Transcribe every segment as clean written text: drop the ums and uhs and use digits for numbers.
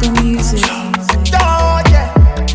Miracle Music. Oh yeah,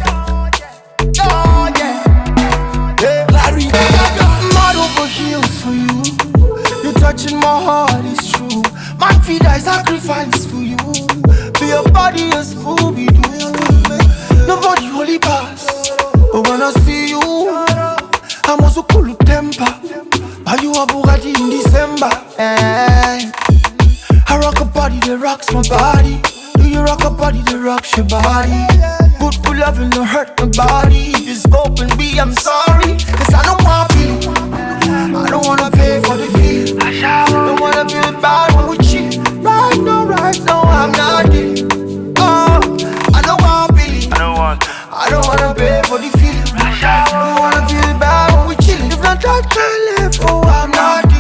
oh yeah, yeah. Larry, mad over heels for you. You're touching my heart, it's true. Man, feed I sacrifice for you. Be your body a Scooby-Doo. Nobody holy pass, but when I see you, I'm also cool with temper. Buy you a Bugatti in December. Hey. I rock a body that rocks my body. Do you rock a body that rocks your body? Good loving don't hurt my body. Just open me, I'm sorry. Cause I don't want pity. I don't wanna pay for the fee. Don't wanna feel bad when we cheat. Right now, I'm not it. Oh, I don't want pity. I don't wanna pay for the fee. Don't wanna feel bad when we chill. If not that can live, oh, I'm not it.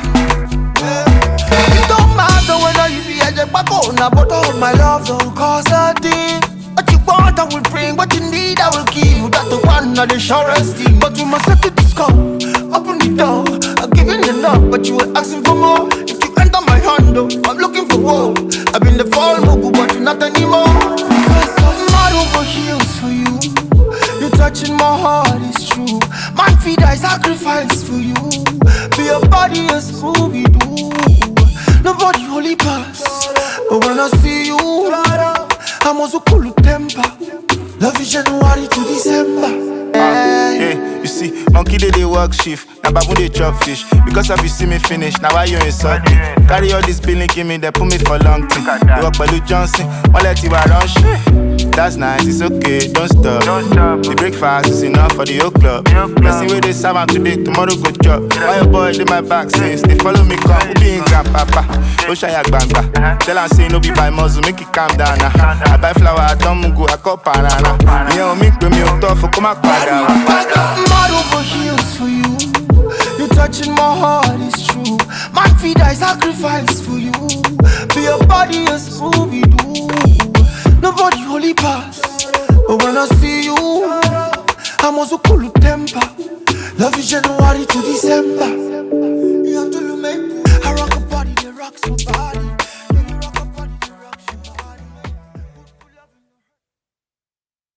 It don't matter whether you be a jackpot, but all my love don't cost a thing. What you want, I will bring. What you need, I will give you. That's the one of the surest thing. But you must set the disco. Open the door. I'm giving enough, but you were asking for more. If you enter my hand, though, I'm looking for more. I've been the fall mugu, but you're not anymore. Because I'm mad over heels for you. You're touching my heart, it's true. Man, feed I sacrifice for you. Be your body a Scooby-Doo. Nobody holy pass, but when I see you, I'm also cool with temper. Love is January to December. Hey, you see, monkey they work shift. Now babu they chop fish. Because if you see me finish, now why you insult me? Carry all this billing, give me, they put me for long thing. They work by Lou Johnson, one let you run shit. That's nice, it's okay, don't stop. The breakfast is enough for the whole club. Blessing where they serve am today, tomorrow go job. Why your boy in my back since they follow me come? Who be in grandpapa? Oshaya Gbangba. Tell am say no be by muzzle, make it calm down now. I buy flower, I don't go, I call banana. Me and me pay me on top for come back. Mad over heels for you. You're touching my heart, it's true. Man, feed I sacrifice for you. Be your body a Scooby-Doo. Nobody holy pass, but when I see you, I'm also cool with temper. Love is January to December. You have to look me. I rock a body that rocks my body.